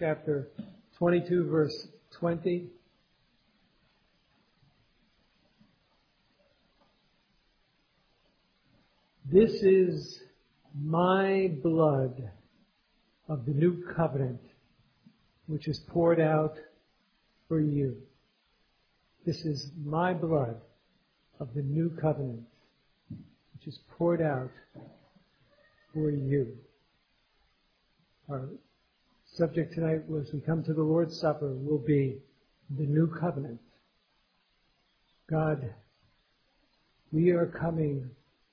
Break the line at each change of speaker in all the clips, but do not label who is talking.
chapter 22, verse 20. This is my blood of the new covenant, which is poured out for you. This is my blood of the new covenant, which is poured out for you. Our subject tonight, as we come to the Lord's Supper, will be the new covenant. God, we are coming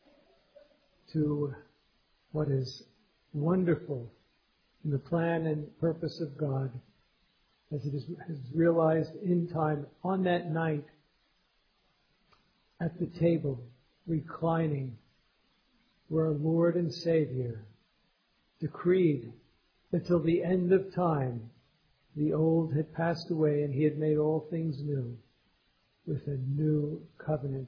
to what is wonderful in the plan and purpose of God as it is realized in time on that night at the table, reclining, where our Lord and Savior decreed that till the end of time the old had passed away and He had made all things new with a new covenant.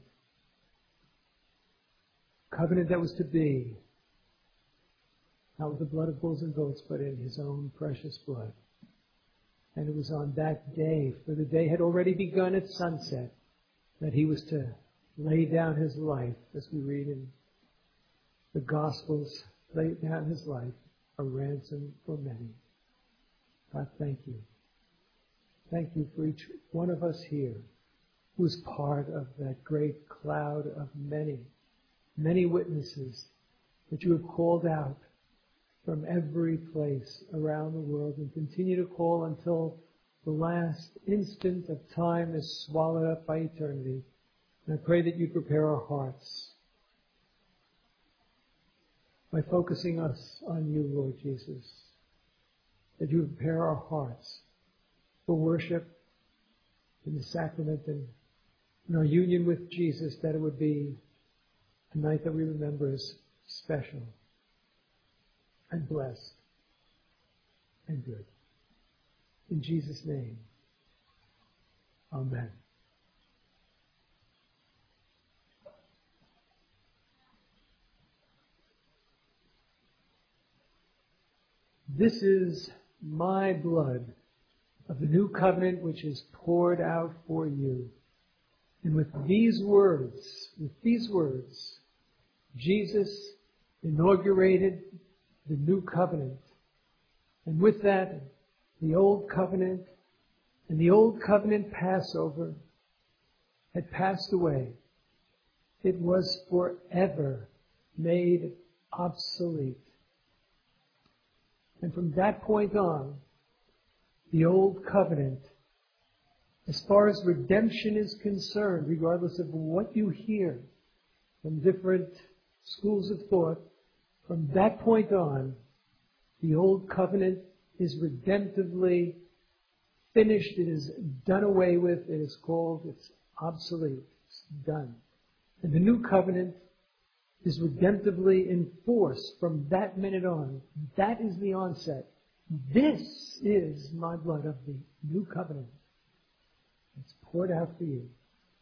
Covenant that was to be not with the blood of bulls and goats, but in His own precious blood. And it was on that day, for the day had already begun at sunset, that He was to lay down His life, as we read in the Gospels, lay down His life, a ransom for many. God, thank you. Thank you for each one of us here who is part of that great cloud of many witnesses that you have called out from every place around the world and continue to call until the last instant of time is swallowed up by eternity. And I pray that you prepare our hearts by focusing us on you, Lord Jesus, that you prepare our hearts for worship in the sacrament and in our union with Jesus, that it would be a night that we remember as special and blessed and good. In Jesus' name, amen. This is my blood of the new covenant, which is poured out for you. And with these words, Jesus inaugurated the new covenant. And with that, the old covenant and the old covenant Passover had passed away. It was forever made obsolete. And from that point on, the old covenant, as far as redemption is concerned, regardless of what you hear from different schools of thought, from that point on, the old covenant is redemptively finished. It is done away with. It is called, it's obsolete. It's done. And the new covenant is redemptively enforced from that minute on. That is the onset. This is my blood of the new covenant. It's poured out for you.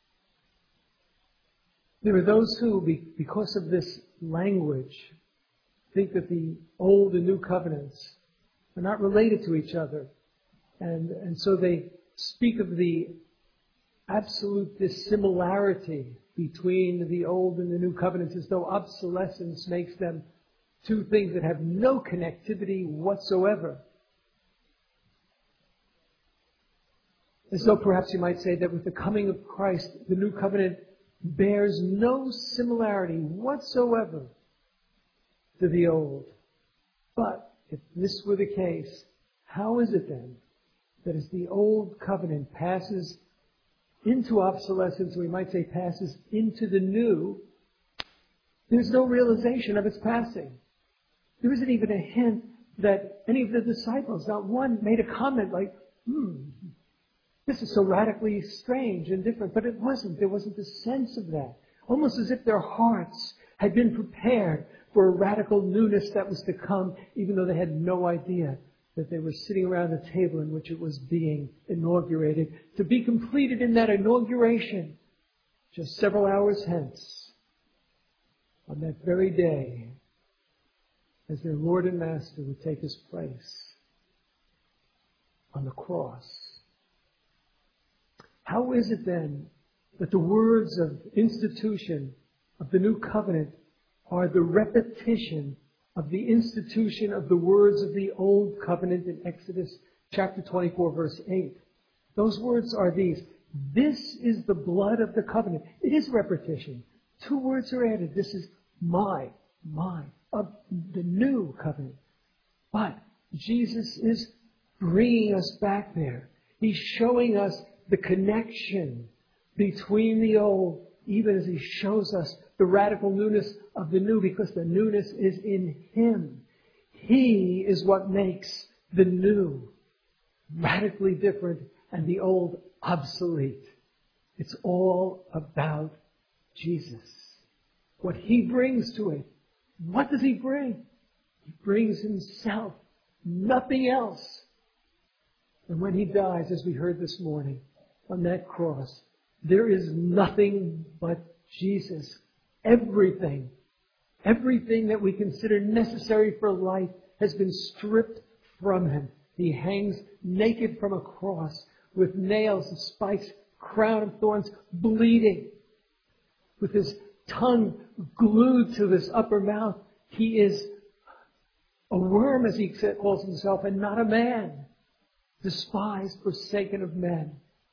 There are those who, because of this language, think that the old and new covenants are not related to each other. And so they speak of the absolute dissimilarity between the old and the new covenants, as though obsolescence makes them two things that have no connectivity whatsoever. As though perhaps you might say that with the coming of Christ, the new covenant bears no similarity whatsoever to the old. But if this were the case, how is it then that as the old covenant passes into obsolescence, we might say passes into the new, there's no realization of its passing? There isn't even a hint that any of the disciples, not one, made a comment like, this is so radically strange and different. But it wasn't. There wasn't a sense of that. Almost as if their hearts had been prepared for a radical newness that was to come, even though they had no idea that they were sitting around a table in which it was being inaugurated, to be completed in that inauguration just several hours hence, on that very day, as their Lord and Master would take His place. on the cross. How is it then that the words of institution of the new covenant are the repetition of the institution of the words of the old covenant in Exodus chapter 24, verse 8? Those words are these: this is the blood of the covenant. It is repetition. Two words are added. This is my, of the new covenant. But Jesus is bringing us back there. He's showing us the connection between the old, even as He shows us the radical newness of the new, because the newness is in Him. He is what makes the new radically different and the old obsolete. It's all about Jesus. What He brings to it. What does He bring? He brings Himself. Nothing else. And when He dies, as we heard this morning, on that cross, there is nothing but Jesus. Everything that we consider necessary for life has been stripped from Him. He hangs naked from a cross with nails and spikes, crown of thorns, bleeding, with His tongue glued to His upper mouth. He is a worm, as He calls Himself, and not a man, despised, forsaken of men.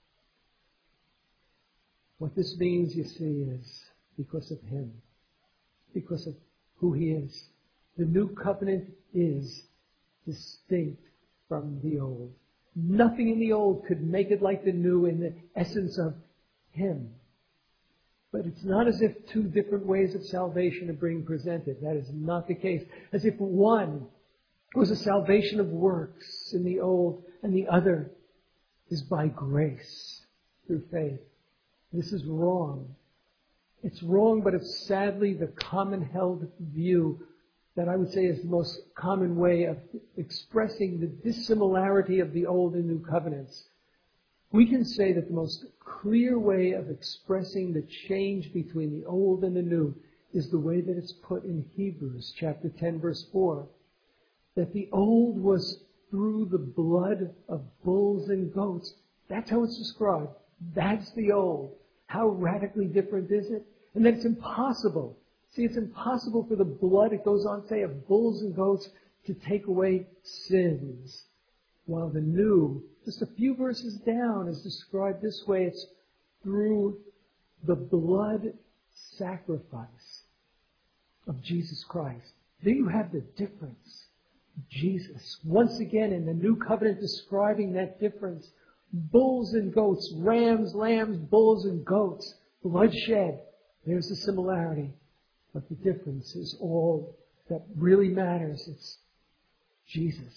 What this means, you see, is because of Him, because of who He is. The new covenant is distinct from the old. Nothing in the old could make it like the new in the essence of Him. But it's not as if two different ways of salvation are being presented. That is not the case. As if one was a salvation of works in the old and the other is by grace through faith. This is wrong. It's wrong, but it's sadly the common held view that I would say is the most common way of expressing the dissimilarity of the old and new covenants. We can say that the most clear way of expressing the change between the old and the new is the way that it's put in Hebrews chapter 10, verse 4. That the old was through the blood of bulls and goats. That's how it's described. That's the old. How radically different is it? And that it's impossible. See, it's impossible for the blood, it goes on to say, of bulls and goats to take away sins. While the new, just a few verses down, is described this way. It's through the blood sacrifice of Jesus Christ. There you have the difference. Jesus, once again in the new covenant, describing that difference. Bulls and goats, rams, lambs, bulls and goats, bloodshed. There's the similarity. But the difference is all that really matters. It's Jesus.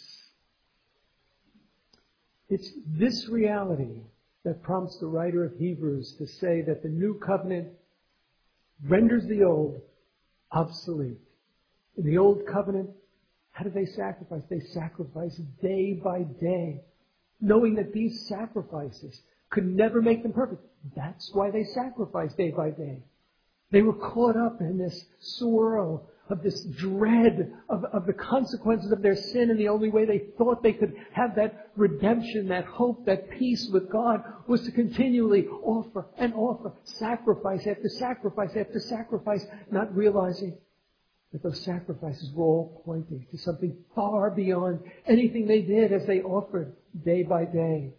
It's this reality that prompts the writer of Hebrews to say that the new covenant renders the old obsolete. In the old covenant, how did they sacrifice? They sacrificed day by day, knowing that these sacrifices could never make them perfect. That's why they sacrificed day by day. They were caught up in this swirl of this dread of the consequences of their sin, and the only way they thought they could have that redemption, that hope, that peace with God was to continually offer and offer sacrifice after sacrifice after sacrifice, not realizing that those sacrifices were all pointing to something far beyond anything they did as they offered day by day.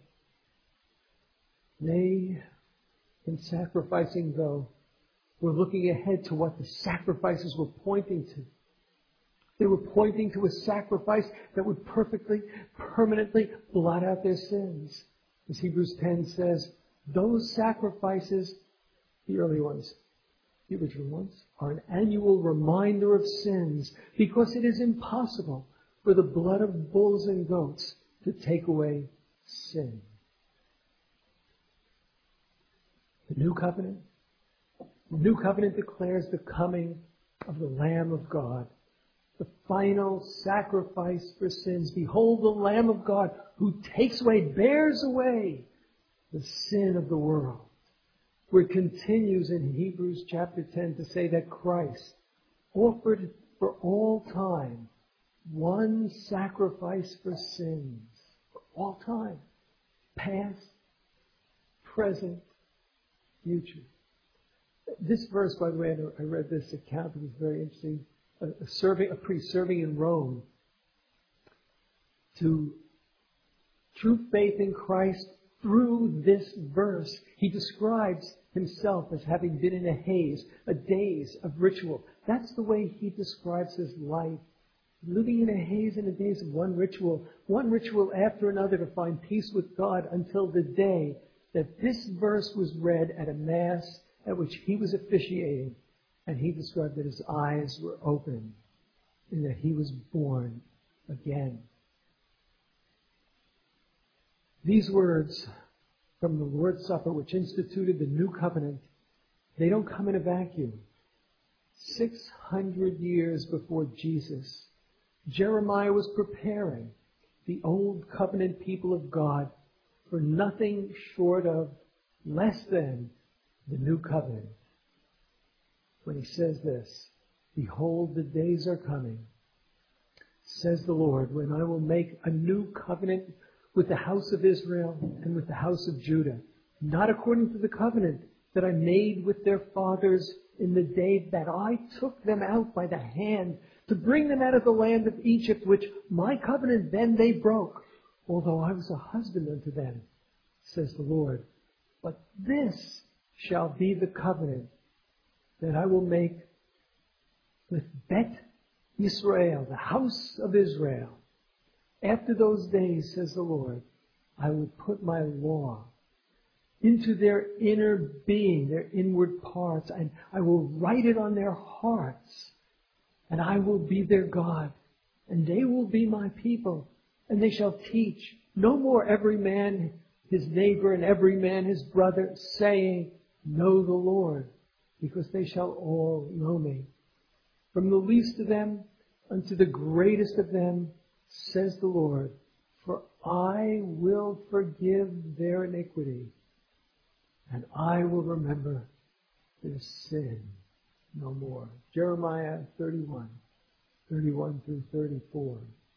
They, in sacrificing though, were looking ahead to what the sacrifices were pointing to. They were pointing to a sacrifice that would perfectly, permanently blot out their sins. As Hebrews 10 says, those sacrifices, the early ones, the original ones, are an annual reminder of sins, because it is impossible for the blood of bulls and goats to take away sin. The New Covenant declares the coming of the Lamb of God, the final sacrifice for sins. Behold the Lamb of God who takes away, bears away the sin of the world. Where it continues in Hebrews chapter 10 to say that Christ offered for all time one sacrifice for sins all time. Past, present, future. This verse, by the way, I read this account. It was very interesting. A priest serving in Rome, to true faith in Christ through this verse. He describes himself as having been in a haze, a daze of ritual. That's the way he describes his life. Living in a haze and a daze of one ritual after another to find peace with God until the day that this verse was read at a Mass at which he was officiating, and he described that his eyes were opened and that he was born again. These words from the Lord's Supper, which instituted the new covenant, they don't come in a vacuum. 600 years before Jesus, Jeremiah was preparing the old covenant people of God for nothing short of less than the new covenant. When he says this, "Behold, the days are coming, says the Lord, when I will make a new covenant with the house of Israel and with the house of Judah, not according to the covenant that I made with their fathers in the day that I took them out by the hand to bring them out of the land of Egypt, which my covenant then they broke, although I was a husband unto them, says the Lord. But this shall be the covenant that I will make with Bet Israel, the house of Israel. After those days, says the Lord, I will put my law into their inner being, their inward parts, and I will write it on their hearts, and I will be their God, and they will be my people, and they shall teach no more every man his neighbor and every man his brother, saying, Know the Lord, because they shall all know me. From the least of them unto the greatest of them, says the Lord, for I will forgive their iniquity, and I will remember their sin no more. Jeremiah 31 through 34.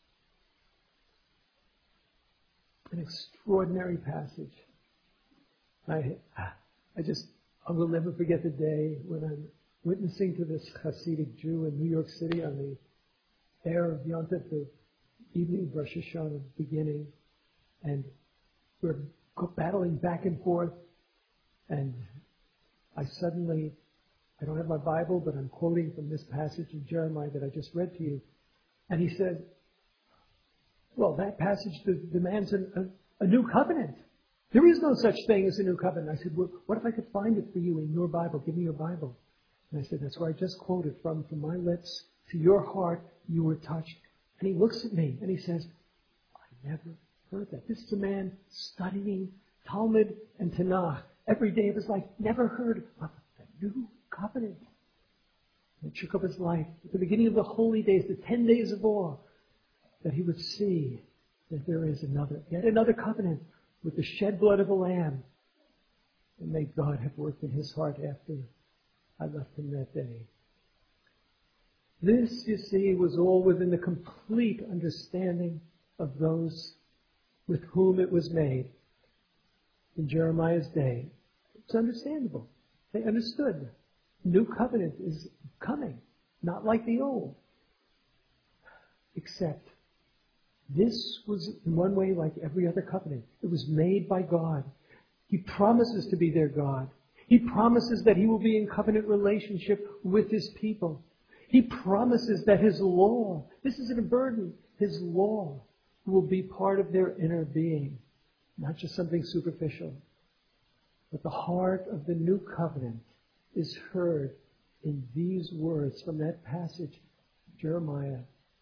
An extraordinary passage. I will never forget the day when I'm witnessing to this Hasidic Jew in New York City on the air of Yom Tov, the evening of Rosh Hashanah beginning, and we're battling back and forth, and I don't have my Bible, but I'm quoting from this passage in Jeremiah that I just read to you, and he said, well, that passage demands a new covenant. There is no such thing as a new covenant. I said, well, what if I could find it for you in your Bible? Give me your Bible. And I said, that's where I just quoted from my lips to your heart, you were touched. And he looks at me and he says, I never heard that. This is a man studying Talmud and Tanakh every day of his life. Never heard of the new covenant. And it shook up his life. At the beginning of the holy days, the 10 days of awe, that he would see that there is yet another covenant with the shed blood of a lamb. And may God have worked in his heart after I left him that day. This, you see, was all within the complete understanding of those with whom it was made in Jeremiah's day. It's understandable. They understood. New covenant is coming, not like the old. Except this was in one way like every other covenant. It was made by God. He promises to be their God. He promises that he will be in covenant relationship with his people. He promises that his law, this isn't a burden, his law will be part of their inner being, not just something superficial. But the heart of the new covenant is heard in these words from that passage, Jeremiah.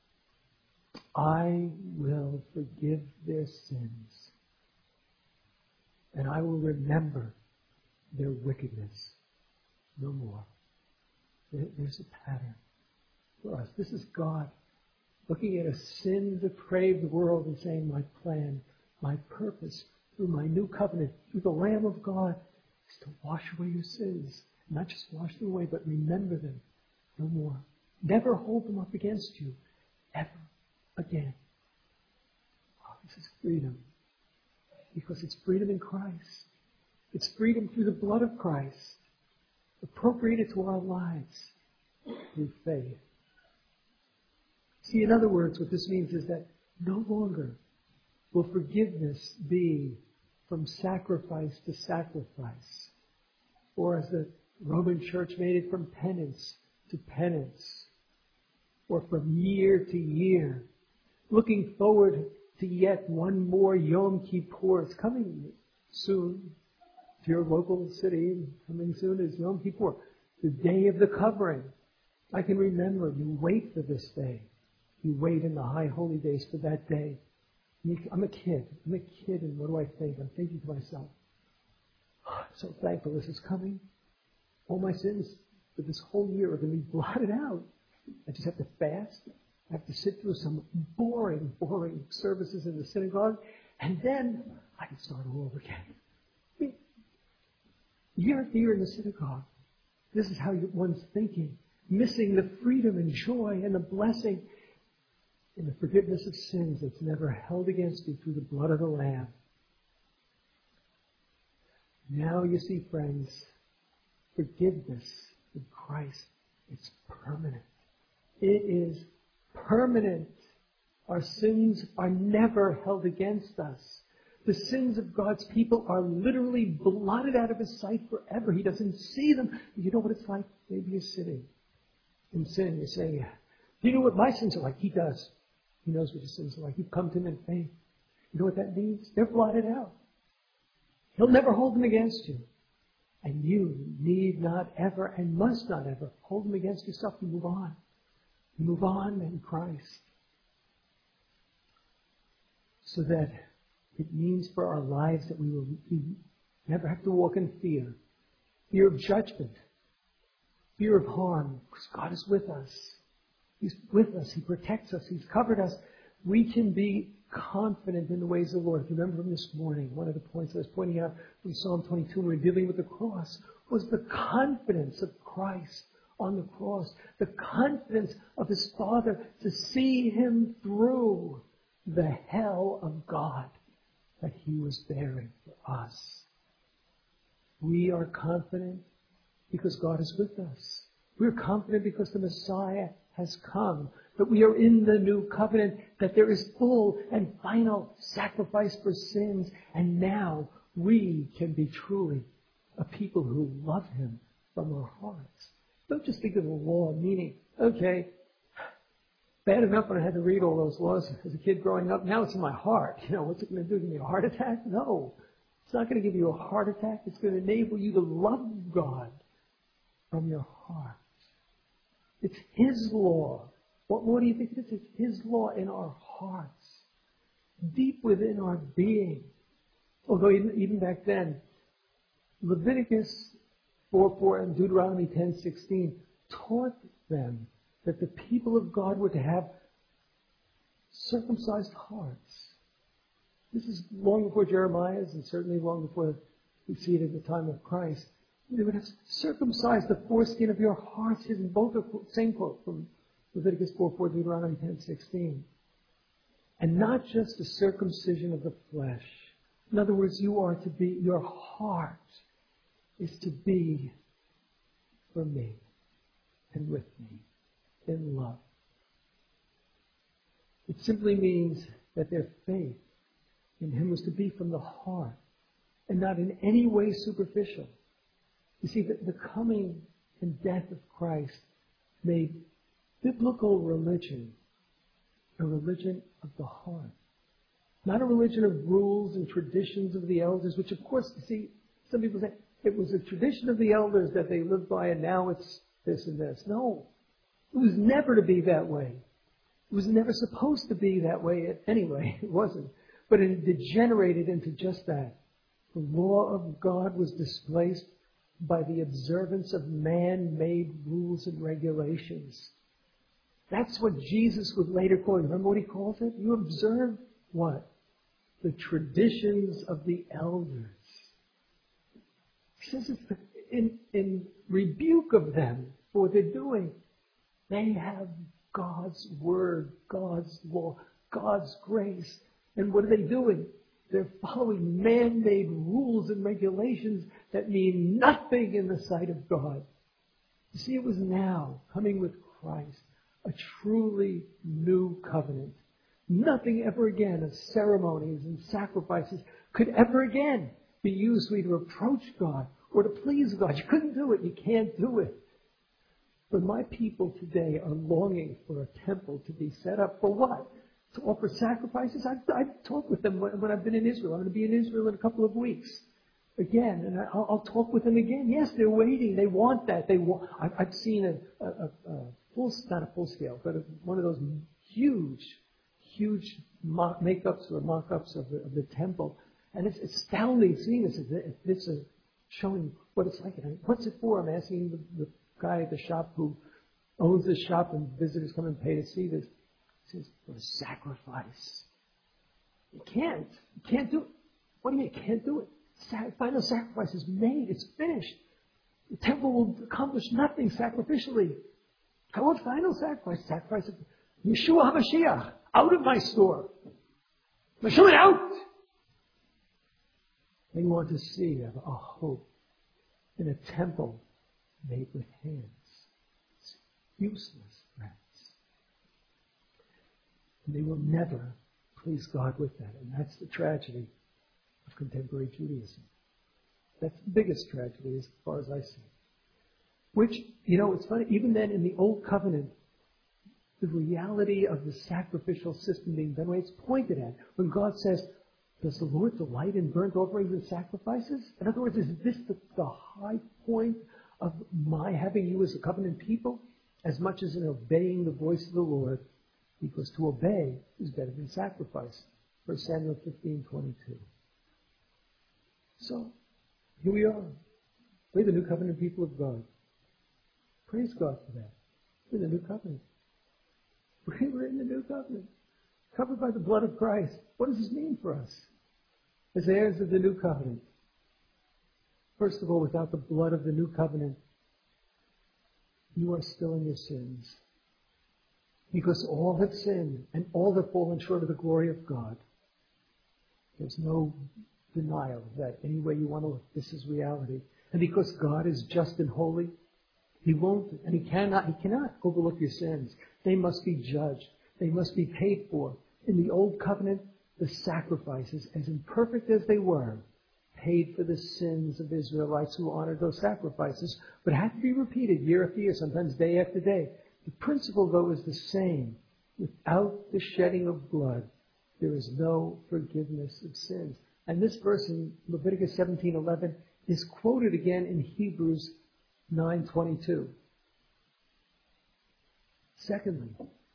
I will forgive their sins, and I will remember their wickedness no more. There's a pattern for us. This is God looking at a sin-depraved world and saying, my plan, my purpose, through my new covenant, through the Lamb of God, is to wash away your sins. Not just wash them away, but remember them no more. Never hold them up against you, ever again. Oh, this is freedom. Because it's freedom in Christ. It's freedom through the blood of Christ, appropriated to our lives through faith. See, in other words, what this means is that no longer will forgiveness be from sacrifice to sacrifice, or as the Roman Church made it, from penance to penance, or from year to year, looking forward to yet one more Yom Kippur. It's coming soon. To your local city, coming soon is Yom Kippur, the day of the covering. I can remember, you wait for this day. You wait in the high holy days for that day. I'm a kid, and what do I think? I'm thinking to myself, I'm so thankful this is coming. All my sins for this whole year are going to be blotted out. I just have to fast. I have to sit through some boring services in the synagogue, and then I can start all over again. Year after year in the synagogue, this is how one's thinking, missing the freedom and joy and the blessing and the forgiveness of sins that's never held against you through the blood of the Lamb. Now you see, friends, forgiveness in Christ, it's permanent. It is permanent. Our sins are never held against us. The sins of God's people are literally blotted out of His sight forever. He doesn't see them. You know what it's like? Maybe you're sitting in sin. You're saying, do you know what my sins are like? He does. He knows what your sins are like. You've come to Him in faith. You know what that means? They're blotted out. He'll never hold them against you. And you need not ever and must not ever hold them against yourself. You move on. You move on in Christ. So that it means for our lives that we never have to walk in fear. Fear of judgment. Fear of harm. Because God is with us. He's with us. He protects us. He's covered us. We can be confident in the ways of the Lord. If you remember from this morning, one of the points I was pointing out from Psalm 22 when we were dealing with the cross was the confidence of Christ on the cross. The confidence of His Father to see Him through the hell of God that He was bearing for us. We are confident because God is with us. We're confident because the Messiah has come, that we are in the new covenant, that there is full and final sacrifice for sins, and now we can be truly a people who love Him from our hearts. Don't just think of the law, meaning, okay, bad enough when I had to read all those laws as a kid growing up. Now it's in my heart. What's it going to do? Give me a heart attack? No. It's not going to give you a heart attack. It's going to enable you to love God from your heart. It's His law. What more do you think it is? It's His law in our hearts, deep within our being. Although even back then, Leviticus 4:4 and Deuteronomy 10:16 taught them that the people of God were to have circumcised hearts. This is long before Jeremiah's and certainly long before we see it at the time of Christ. They would have circumcised the foreskin of your hearts. In both the same quote from Leviticus 4:4, Deuteronomy 10:16. And not just the circumcision of the flesh. In other words, your heart is to be for me and with me in love. It simply means that their faith in Him was to be from the heart and not in any way superficial. You see, the coming and death of Christ made biblical religion a religion of the heart. Not a religion of rules and traditions of the elders, which of course, you see, some people say it was a tradition of the elders that they lived by and now it's this and this. No. It was never to be that way. It was never supposed to be that way anyway. It wasn't. But it degenerated into just that. The law of God was displaced by the observance of man-made rules and regulations. That's what Jesus would later call it. Remember what He calls it? You observe what? The traditions of the elders. He says it's in rebuke of them for what they're doing. They have God's Word, God's law, God's grace. And what are they doing? They're following man-made rules and regulations that mean nothing in the sight of God. You see, it was now, coming with Christ, a truly new covenant. Nothing ever again of ceremonies and sacrifices could ever again be used for you to approach God or to please God. You couldn't do it. You can't do it. But my people today are longing for a temple to be set up. For what? To offer sacrifices? I've talked with them when I've been in Israel. I'm going to be in Israel in a couple of weeks. Again, and I'll talk with them again. Yes, they're waiting. They want that. I've seen a full, not a full scale, but one of those huge makeups or mock-ups of the temple. And it's astounding seeing this. It's showing what it's like. What's it for? I'm asking the guy at the shop who owns the shop, and visitors come and pay to see this. He says, for a sacrifice. You can't do it. What do you mean you can't do it? Final sacrifice is made. It's finished. The temple will accomplish nothing sacrificially. I want final sacrifice. Sacrifice of Yeshua HaMashiach. Out of my store. Mashiach out. They want to see a hope in a temple made with hands. It's useless, friends. And they will never please God with that. And that's the tragedy of contemporary Judaism. That's the biggest tragedy as far as I see it. Which, it's funny, even then in the Old Covenant, the reality of the sacrificial system being done away, it's pointed at. When God says, does the Lord delight in burnt offerings and sacrifices? In other words, is this the high point of my having you as a covenant people? As much as in obeying the voice of the Lord, because to obey is better than sacrifice. 1 Samuel 15:22. So, here we are. We're the new covenant people of God. Praise God for that. We're the new covenant. We're in the new covenant. Covered by the blood of Christ. What does this mean for us? As heirs of the new covenant. First of all, without the blood of the new covenant, you are still in your sins. Because all have sinned and all have fallen short of the glory of God. There's no denial of that. Any way you want to look, this is reality. And because God is just and holy, He won't, and He cannot overlook your sins. They must be judged. They must be paid for. In the Old Covenant, the sacrifices, as imperfect as they were, paid for the sins of Israelites who honored those sacrifices, but had to be repeated year after year, sometimes day after day. The principle, though, is the same. Without the shedding of blood, there is no forgiveness of sins. And this verse in Leviticus 17:11 is quoted again in Hebrews 9:22. Secondly,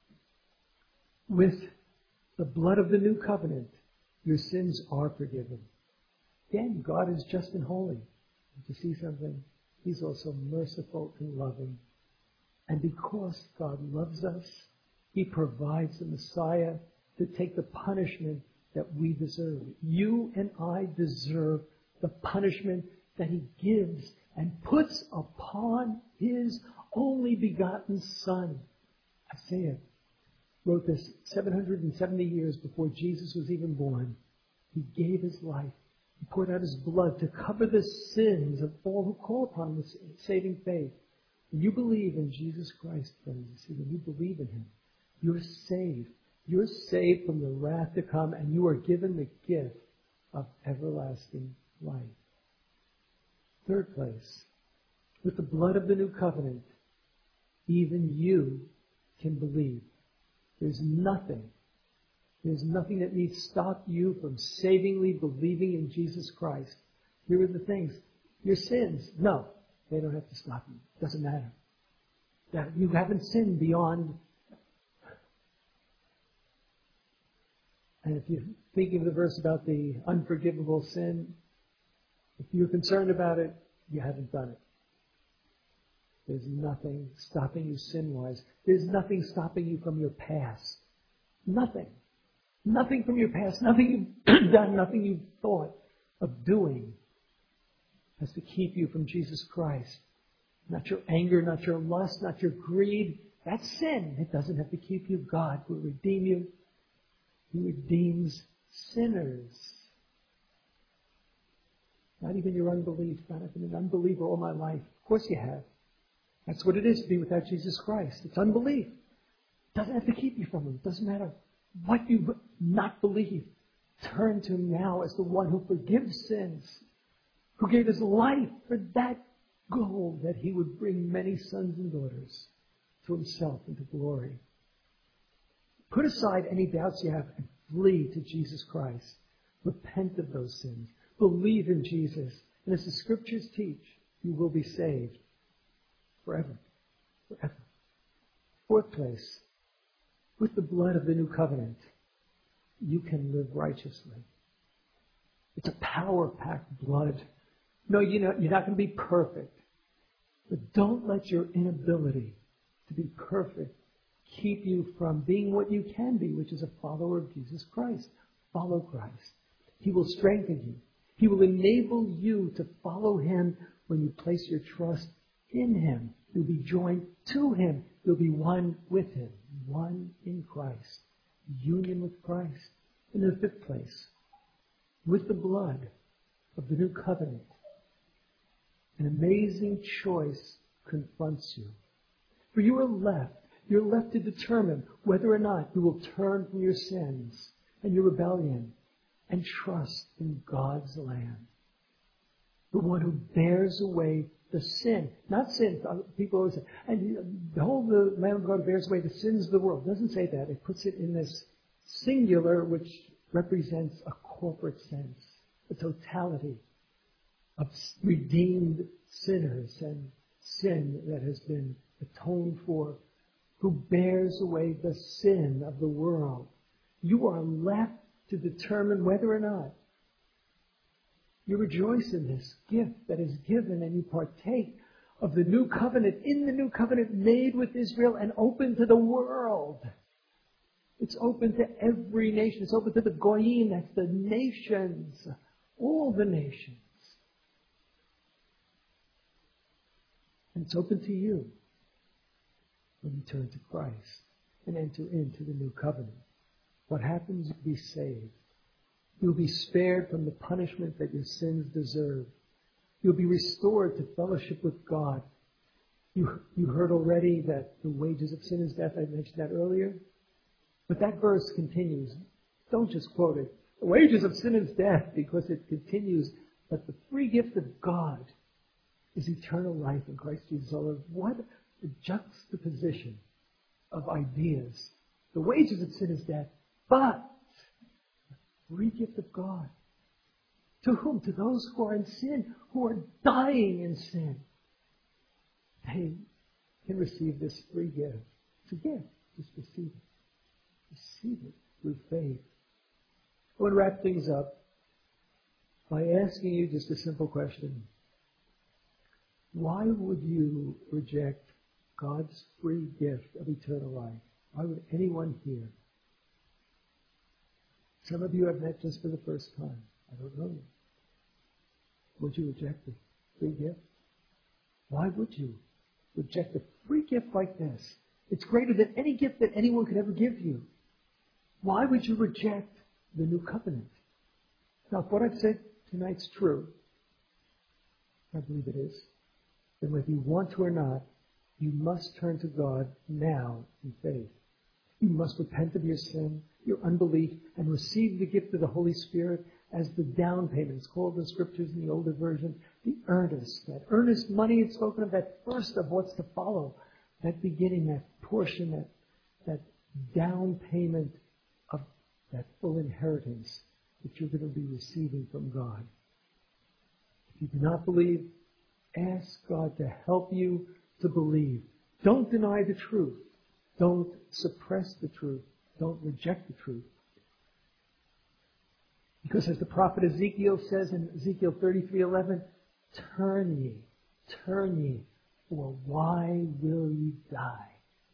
with the blood of the new covenant, your sins are forgiven. Again, God is just and holy. To see something, He's also merciful and loving. And because God loves us, He provides the Messiah to take the punishment that we deserve. You and I deserve the punishment that He gives and puts upon His only begotten Son. Isaiah wrote this 770 years before Jesus was even born. He gave His life. He poured out His blood to cover the sins of all who call upon Him with saving faith. When you believe in Jesus Christ, friends, you see, when you believe in Him, you're saved. You're saved from the wrath to come, and you are given the gift of everlasting life. Third place, with the blood of the new covenant, even you can believe. There's nothing that needs to stop you from savingly believing in Jesus Christ. Here are the things. Your sins, no, they don't have to stop you. It doesn't matter. That you haven't sinned beyond. And if you're thinking of the verse about the unforgivable sin, if you're concerned about it, you haven't done it. There's nothing stopping you sin-wise. There's nothing stopping you from your past. Nothing. Nothing from your past. Nothing you've done, nothing you've thought of doing has to keep you from Jesus Christ. Not your anger, not your lust, not your greed. That's sin. It doesn't have to keep you. God will redeem you. He redeems sinners. Not even your unbelief. Not even an unbeliever all my life. Of course you have. That's what it is to be without Jesus Christ. It's unbelief. It doesn't have to keep you from Him. It doesn't matter what you not believe. Turn to Him now as the one who forgives sins, who gave His life for that goal, that He would bring many sons and daughters to Himself into glory. Put aside any doubts you have and flee to Jesus Christ. Repent of those sins. Believe in Jesus. And as the Scriptures teach, you will be saved forever. Forever. Fourth place, with the blood of the new covenant, you can live righteously. It's a power-packed blood. No, you're not going to be perfect. But don't let your inability to be perfect keep you from being what you can be, which is a follower of Jesus Christ. Follow Christ. He will strengthen you. He will enable you to follow Him when you place your trust in Him. You'll be joined to Him. You'll be one with Him. One in Christ. Union with Christ. In the fifth place, with the blood of the new covenant, an amazing choice confronts you. For you are left. You're left to determine whether or not you will turn from your sins and your rebellion and trust in God's Lamb. The one who bears away the sin. Not sin. People always say, and behold, the Lamb of God bears away the sins of the world. It doesn't say that. It puts it in this singular, which represents a corporate sense, a totality of redeemed sinners and sin that has been atoned for, who bears away the sin of the world. You are left to determine whether or not you rejoice in this gift that is given and you partake of the new covenant, in the new covenant made with Israel and open to the world. It's open to every nation. It's open to the Goyim, that's the nations, all the nations. And it's open to you when you turn to Christ and enter into the new covenant. What happens? You'll be saved. You'll be spared from the punishment that your sins deserve. You'll be restored to fellowship with God. You heard already that the wages of sin is death. I mentioned that earlier. But that verse continues. Don't just quote it. The wages of sin is death, because it continues. But the free gift of God is eternal life in Christ Jesus. What a juxtaposition of ideas. The wages of sin is death, but the free gift of God. To whom? To those who are in sin, who are dying in sin. They can receive this free gift. It's a gift. Just receive it. Receive it through faith. I want to wrap things up by asking you just a simple question. Why would you reject God's free gift of eternal life? Why would anyone here? Some of you have met just for the first time. I don't know you. Would you reject the free gift? Why would you reject a free gift like this? It's greater than any gift that anyone could ever give you. Why would you reject the new covenant? Now, if what I've said tonight's true, I believe it is, then whether you want to or not, you must turn to God now in faith. You must repent of your sin, your unbelief, and receive the gift of the Holy Spirit as the down payment. It's called in the Scriptures in the older version, the earnest. That earnest money, it's spoken of, that first of what's to follow. That beginning, that portion, that down payment of that full inheritance that you're going to be receiving from God. If you do not believe, ask God to help you to believe. Don't deny the truth. Don't suppress the truth. Don't reject the truth. Because as the prophet Ezekiel says in Ezekiel 33:11, turn ye, for why will ye die?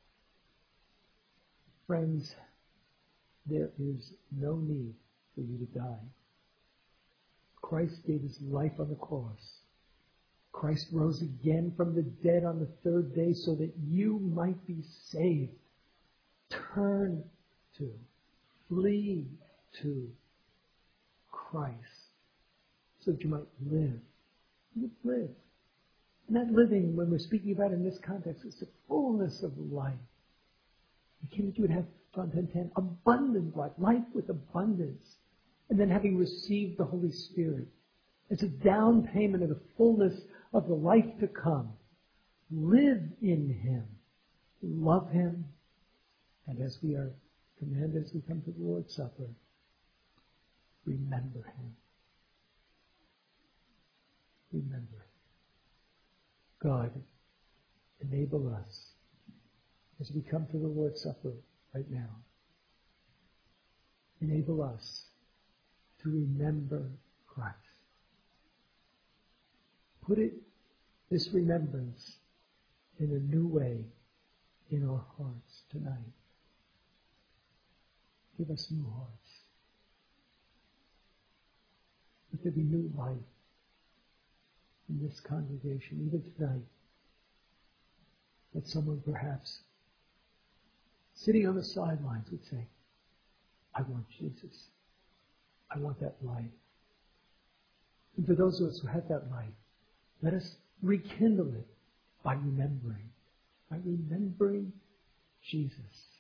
Friends, there is no need for you to die. Christ gave His life on the cross. Christ rose again from the dead on the third day so that you might be saved. Turn to, flee to Christ. so that you might live. You would live. And that living, when we're speaking about in this context, is the fullness of life. He came that you would have, John 10:10, abundant life with abundance. And then having received the Holy Spirit, it's a down payment of the fullness of the life to come. Live in Him. Love Him. And as we are commanded as we come to the Lord's Supper, remember Him. Remember. God, enable us as we come to the Lord's Supper right now. Enable us to remember Christ. Put this remembrance in a new way in our hearts tonight. Give us new hearts. Let there be new life in this congregation, even tonight. That someone perhaps sitting on the sidelines would say, I want Jesus. I want that life. And for those of us who have that life, let us rekindle it by remembering Jesus,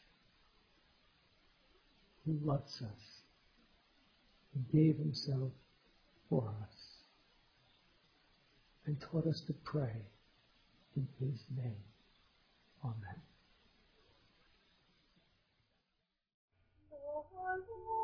who loves us and gave Himself for us and taught us to pray in His name. Amen.